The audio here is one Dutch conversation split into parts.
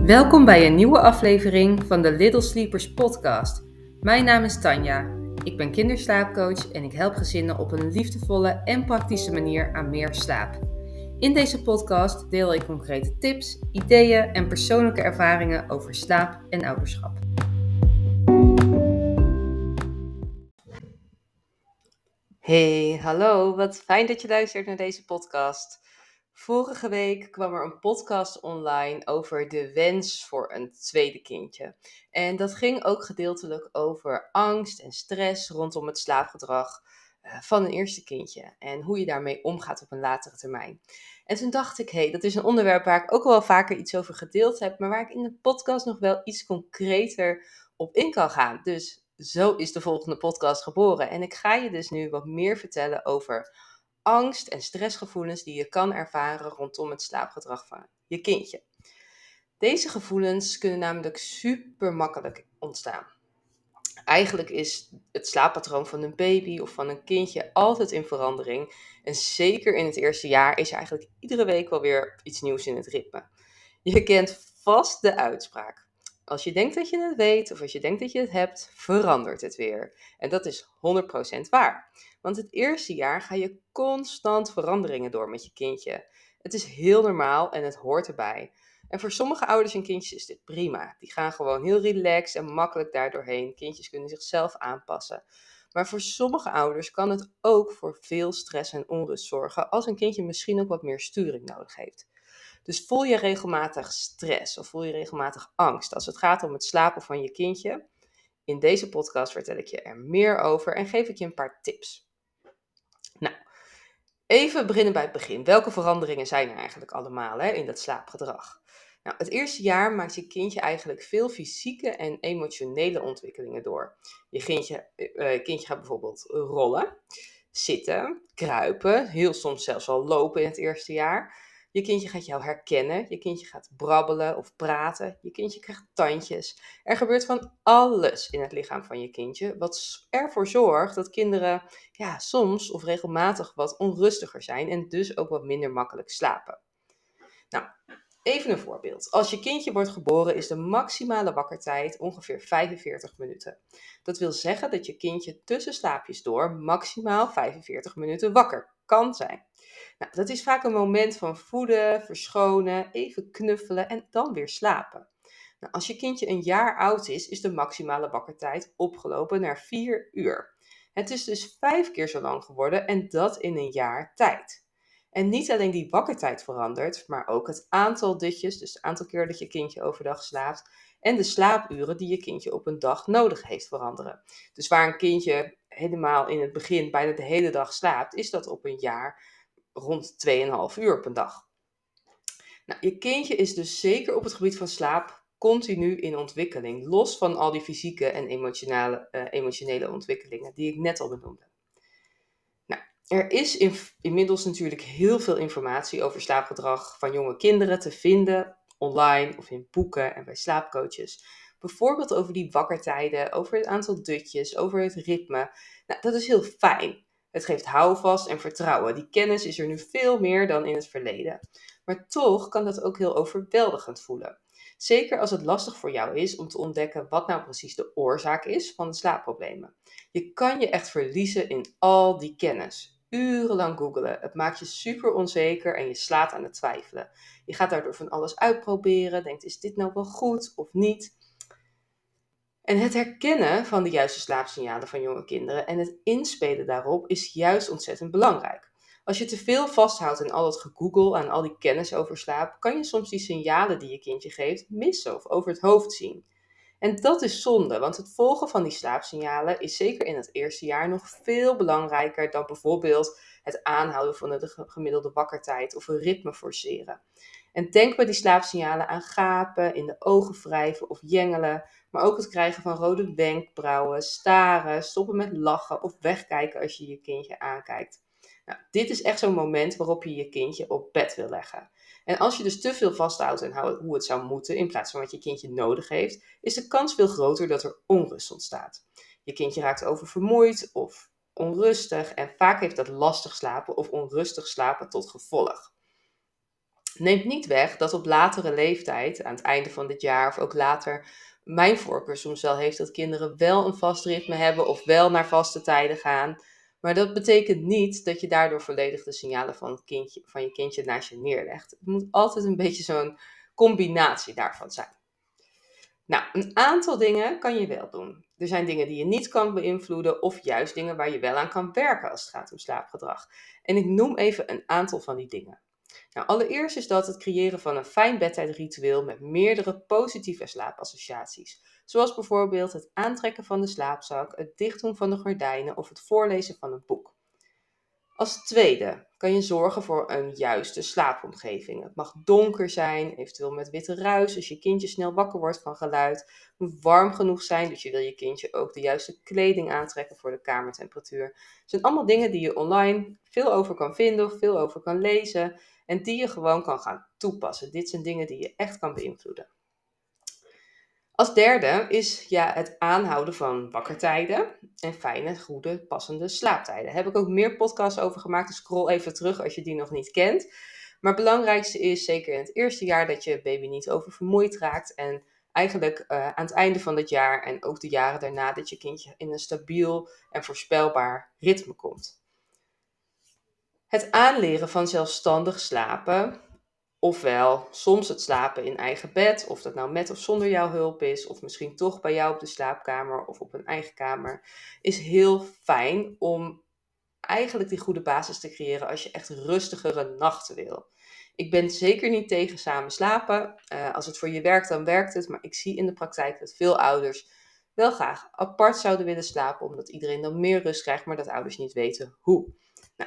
Welkom bij een nieuwe aflevering van de Little Sleepers podcast. Mijn naam is Tanja. Ik ben kinderslaapcoach en ik help gezinnen op een liefdevolle en praktische manier aan meer slaap. In deze podcast deel ik concrete tips, ideeën en persoonlijke ervaringen over slaap en ouderschap. Hey, hallo, wat fijn dat je luistert naar deze podcast. Vorige week kwam er een podcast online over de wens voor een tweede kindje. En dat ging ook gedeeltelijk over angst en stress rondom het slaapgedrag van een eerste kindje. En hoe je daarmee omgaat op een latere termijn. En toen dacht ik, dat is een onderwerp waar ik ook wel vaker iets over gedeeld heb, maar waar ik in de podcast nog wel iets concreter op in kan gaan. Dus zo is de volgende podcast geboren. En ik ga je dus nu wat meer vertellen over angst en stressgevoelens die je kan ervaren rondom het slaapgedrag van je kindje. Deze gevoelens kunnen namelijk super makkelijk ontstaan. Eigenlijk is het slaappatroon van een baby of van een kindje altijd in verandering. En zeker in het eerste jaar is er eigenlijk iedere week wel weer iets nieuws in het ritme. Je kent vast de uitspraak. Als je denkt dat je het weet of als je denkt dat je het hebt, verandert het weer. En dat is 100% waar. Want het eerste jaar ga je constant veranderingen door met je kindje. Het is heel normaal en het hoort erbij. En voor sommige ouders en kindjes is dit prima. Die gaan gewoon heel relaxed en makkelijk daardoorheen. Kindjes kunnen zichzelf aanpassen. Maar voor sommige ouders kan het ook voor veel stress en onrust zorgen als een kindje misschien ook wat meer sturing nodig heeft. Dus voel je regelmatig stress of voel je regelmatig angst als het gaat om het slapen van je kindje? In deze podcast vertel ik je er meer over en geef ik je een paar tips. Nou, even beginnen bij het begin. Welke veranderingen zijn er eigenlijk allemaal in dat slaapgedrag? Nou, het eerste jaar maakt je kindje eigenlijk veel fysieke en emotionele ontwikkelingen door. Je kindje gaat bijvoorbeeld rollen, zitten, kruipen, heel soms zelfs al lopen in het eerste jaar. Je kindje gaat jou herkennen, je kindje gaat brabbelen of praten, je kindje krijgt tandjes. Er gebeurt van alles in het lichaam van je kindje, wat ervoor zorgt dat kinderen soms of regelmatig wat onrustiger zijn en dus ook wat minder makkelijk slapen. Nou, even een voorbeeld. Als je kindje wordt geboren is de maximale wakkertijd ongeveer 45 minuten. Dat wil zeggen dat je kindje tussen slaapjes door maximaal 45 minuten wakker kan zijn. Nou, dat is vaak een moment van voeden, verschonen, even knuffelen en dan weer slapen. Nou, als je kindje een jaar oud is de maximale wakkertijd opgelopen naar 4 uur. Het is dus 5 keer zo lang geworden en dat in een jaar tijd. En niet alleen die wakkertijd verandert, maar ook het aantal dutjes, dus het aantal keer dat je kindje overdag slaapt, en de slaapuren die je kindje op een dag nodig heeft veranderen. Dus waar een kindje helemaal in het begin bijna de hele dag slaapt, is dat op een jaar rond 2,5 uur op een dag. Nou, je kindje is dus zeker op het gebied van slaap continu in ontwikkeling, los van al die fysieke en emotionele ontwikkelingen die ik net al benoemde. Nou, er is inmiddels natuurlijk heel veel informatie over slaapgedrag van jonge kinderen te vinden, online of in boeken en bij slaapcoaches. Bijvoorbeeld over die wakkertijden, over het aantal dutjes, over het ritme. Nou, dat is heel fijn. Het geeft houvast en vertrouwen. Die kennis is er nu veel meer dan in het verleden. Maar toch kan dat ook heel overweldigend voelen. Zeker als het lastig voor jou is om te ontdekken wat nou precies de oorzaak is van de slaapproblemen. Je kan je echt verliezen in al die kennis. Urenlang googelen. Het maakt je super onzeker en je slaat aan het twijfelen. Je gaat daardoor van alles uitproberen. Denkt, is dit nou wel goed of niet? En het herkennen van de juiste slaapsignalen van jonge kinderen en het inspelen daarop is juist ontzettend belangrijk. Als je te veel vasthoudt in al dat gegoogel en al die kennis over slaap, kan je soms die signalen die je kindje geeft missen of over het hoofd zien. En dat is zonde, want het volgen van die slaapsignalen is zeker in het eerste jaar nog veel belangrijker dan bijvoorbeeld het aanhouden van de gemiddelde wakkertijd of een ritme forceren. En denk bij die slaapsignalen aan gapen, in de ogen wrijven of jengelen, maar ook het krijgen van rode wenkbrauwen, staren, stoppen met lachen of wegkijken als je je kindje aankijkt. Nou, dit is echt zo'n moment waarop je je kindje op bed wil leggen. En als je dus te veel vasthoudt aan hoe het zou moeten, in plaats van wat je kindje nodig heeft, is de kans veel groter dat er onrust ontstaat. Je kindje raakt oververmoeid of onrustig en vaak heeft dat lastig slapen of onrustig slapen tot gevolg. Neemt niet weg dat op latere leeftijd, aan het einde van dit jaar of ook later, mijn voorkeur soms wel heeft dat kinderen wel een vast ritme hebben of wel naar vaste tijden gaan. Maar dat betekent niet dat je daardoor volledig de signalen van je kindje naast je neerlegt. Het moet altijd een beetje zo'n combinatie daarvan zijn. Nou, een aantal dingen kan je wel doen. Er zijn dingen die je niet kan beïnvloeden of juist dingen waar je wel aan kan werken als het gaat om slaapgedrag. En ik noem even een aantal van die dingen. Nou, allereerst is dat het creëren van een fijn bedtijdritueel met meerdere positieve slaapassociaties. Zoals bijvoorbeeld het aantrekken van de slaapzak, het dichtdoen van de gordijnen of het voorlezen van een boek. Als tweede kan je zorgen voor een juiste slaapomgeving. Het mag donker zijn, eventueel met witte ruis, als je kindje snel wakker wordt van geluid. Het moet warm genoeg zijn, dus je wil je kindje ook de juiste kleding aantrekken voor de kamertemperatuur. Het zijn allemaal dingen die je online veel over kan vinden of veel over kan lezen en die je gewoon kan gaan toepassen. Dit zijn dingen die je echt kan beïnvloeden. Als derde is het aanhouden van wakkertijden en fijne, goede, passende slaaptijden. Daar heb ik ook meer podcasts over gemaakt, dus scroll even terug als je die nog niet kent. Maar het belangrijkste is zeker in het eerste jaar dat je baby niet oververmoeid raakt. En eigenlijk aan het einde van het jaar en ook de jaren daarna dat je kindje in een stabiel en voorspelbaar ritme komt. Het aanleren van zelfstandig slapen, ofwel soms het slapen in eigen bed, of dat nou met of zonder jouw hulp is, of misschien toch bij jou op de slaapkamer of op een eigen kamer, is heel fijn om eigenlijk die goede basis te creëren als je echt rustigere nachten wil. Ik ben zeker niet tegen samen slapen. Als het voor je werkt, dan werkt het. Maar ik zie in de praktijk dat veel ouders wel graag apart zouden willen slapen, omdat iedereen dan meer rust krijgt, maar dat ouders niet weten hoe. Nou,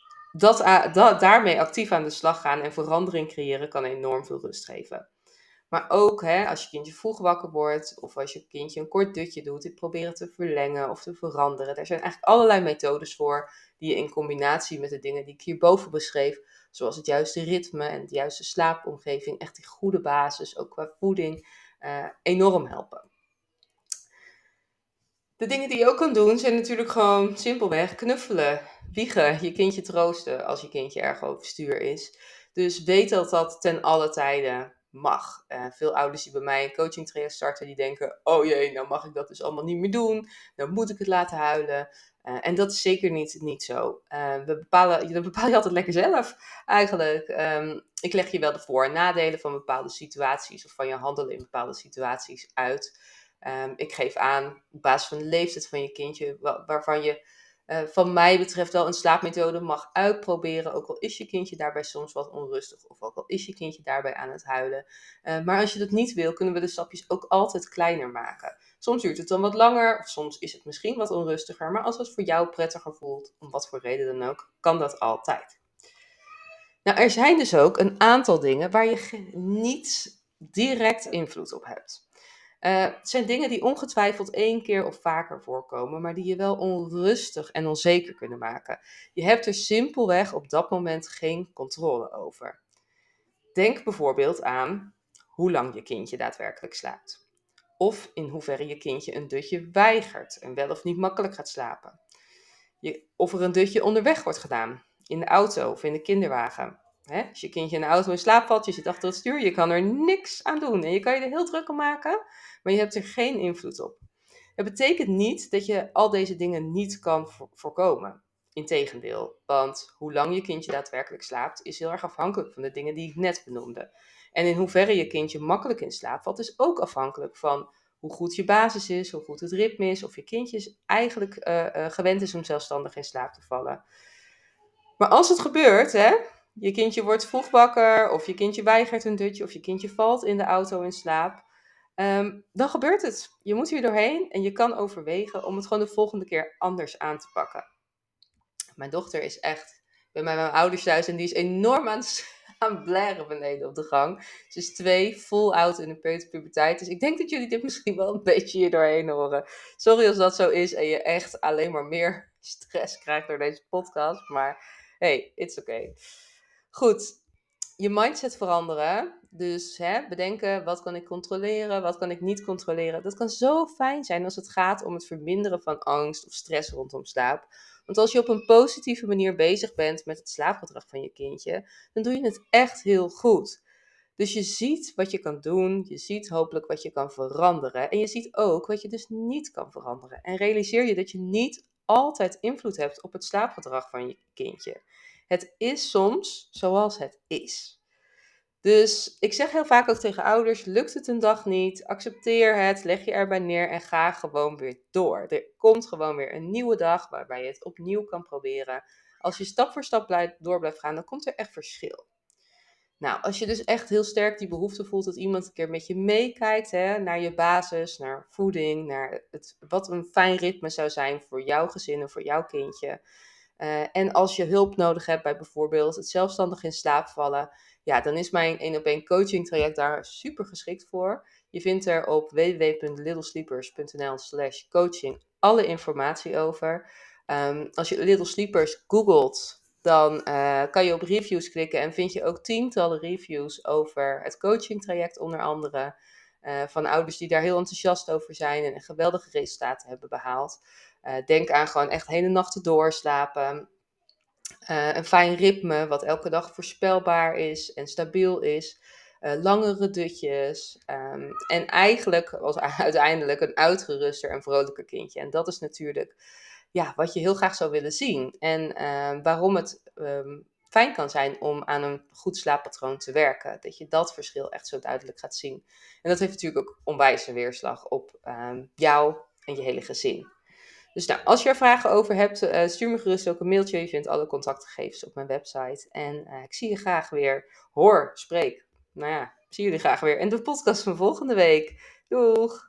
daarmee actief aan de slag gaan en verandering creëren kan enorm veel rust geven. Maar ook als je kindje vroeg wakker wordt of als je kindje een kort dutje doet, dit proberen te verlengen of te veranderen. Daar zijn eigenlijk allerlei methodes voor die je in combinatie met de dingen die ik hierboven beschreef, zoals het juiste ritme en de juiste slaapomgeving, echt die goede basis, ook qua voeding, enorm helpen. De dingen die je ook kan doen zijn natuurlijk gewoon simpelweg knuffelen, wiegen, je kindje troosten als je kindje erg overstuur is. Dus weet dat dat ten alle tijden mag. Veel ouders die bij mij een coaching traject starten, die denken, oh jee, nou mag ik dat dus allemaal niet meer doen. Dan moet ik het laten huilen. En dat is zeker niet zo. Dat bepaal je altijd lekker zelf eigenlijk. Ik leg je wel de voor- en nadelen van bepaalde situaties of van je handelen in bepaalde situaties uit. Ik geef aan op basis van de leeftijd van je kindje, waarvan je van mij betreft wel een slaapmethode mag uitproberen. Ook al is je kindje daarbij soms wat onrustig of ook al is je kindje daarbij aan het huilen. Maar als je dat niet wil, kunnen we de stapjes ook altijd kleiner maken. Soms duurt het dan wat langer of soms is het misschien wat onrustiger. Maar als het voor jou prettiger voelt, om wat voor reden dan ook, kan dat altijd. Nou, er zijn dus ook een aantal dingen waar je niet direct invloed op hebt. Het zijn dingen die ongetwijfeld 1 keer of vaker voorkomen, maar die je wel onrustig en onzeker kunnen maken. Je hebt er simpelweg op dat moment geen controle over. Denk bijvoorbeeld aan hoe lang je kindje daadwerkelijk slaapt. Of in hoeverre je kindje een dutje weigert en wel of niet makkelijk gaat slapen. Of er een dutje onderweg wordt gedaan, in de auto of in de kinderwagen. Als je kindje in de auto in slaap valt, je zit achter het stuur, je kan er niks aan doen. En je kan je er heel druk om maken, maar je hebt er geen invloed op. Het betekent niet dat je al deze dingen niet kan voorkomen. Integendeel, want hoe lang je kindje daadwerkelijk slaapt, is heel erg afhankelijk van de dingen die ik net benoemde. En in hoeverre je kindje makkelijk in slaap valt, is ook afhankelijk van hoe goed je basis is, hoe goed het ritme is, of je kindje eigenlijk gewend is om zelfstandig in slaap te vallen. Maar als het gebeurt, je kindje wordt vroeg wakker, of je kindje weigert een dutje, of je kindje valt in de auto in slaap, dan gebeurt het. Je moet hier doorheen en je kan overwegen om het gewoon de volgende keer anders aan te pakken. Mijn dochter is echt bij mijn ouders thuis en die is enorm aan blaren beneden op de gang. Ze is 2, full out in de peuterpuberteit. Dus ik denk dat jullie dit misschien wel een beetje hier doorheen horen. Sorry als dat zo is en je echt alleen maar meer stress krijgt door deze podcast. Maar hey, it's okay. Goed, je mindset veranderen. Dus bedenken, wat kan ik controleren, wat kan ik niet controleren. Dat kan zo fijn zijn als het gaat om het verminderen van angst of stress rondom slaap. Want als je op een positieve manier bezig bent met het slaapgedrag van je kindje, dan doe je het echt heel goed. Dus je ziet wat je kan doen, je ziet hopelijk wat je kan veranderen en je ziet ook wat je dus niet kan veranderen. En realiseer je dat je niet altijd invloed hebt op het slaapgedrag van je kindje. Het is soms zoals het is. Dus ik zeg heel vaak ook tegen ouders, lukt het een dag niet, accepteer het, leg je erbij neer en ga gewoon weer door. Er komt gewoon weer een nieuwe dag waarbij je het opnieuw kan proberen. Als je stap voor stap door blijft gaan, dan komt er echt verschil. Nou, als je dus echt heel sterk die behoefte voelt dat iemand een keer met je meekijkt, naar je basis, naar voeding, naar wat een fijn ritme zou zijn voor jouw gezin en voor jouw kindje. En als je hulp nodig hebt bij bijvoorbeeld het zelfstandig in slaap vallen, ja, dan is mijn 1-op-1 coaching traject daar super geschikt voor. Je vindt er op www.littlesleepers.nl/coaching alle informatie over. Als je Little Sleepers googelt, dan kan je op reviews klikken en vind je ook tientallen reviews over het coaching traject onder andere. Van ouders die daar heel enthousiast over zijn en geweldige resultaten hebben behaald. Denk aan gewoon echt hele nachten doorslapen. Een fijn ritme wat elke dag voorspelbaar is en stabiel is. Langere dutjes. En eigenlijk als uiteindelijk een uitgeruster en vrolijker kindje. En dat is natuurlijk wat je heel graag zou willen zien. En waarom het fijn kan zijn om aan een goed slaappatroon te werken. Dat je dat verschil echt zo duidelijk gaat zien. En dat heeft natuurlijk ook onwijze weerslag op jou en je hele gezin. Dus nou, als je er vragen over hebt, stuur me gerust ook een mailtje. Je vindt alle contactgegevens op mijn website. En ik zie je graag weer. Spreek. Nou ja, zie jullie graag weer in de podcast van volgende week. Doeg!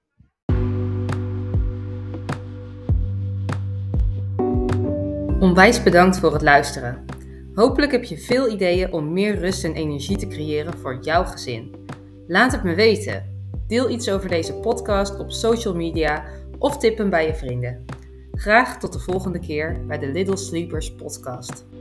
Onwijs bedankt voor het luisteren. Hopelijk heb je veel ideeën om meer rust en energie te creëren voor jouw gezin. Laat het me weten. Deel iets over deze podcast op social media of tip hem bij je vrienden. Graag tot de volgende keer bij de Little Sleepers podcast.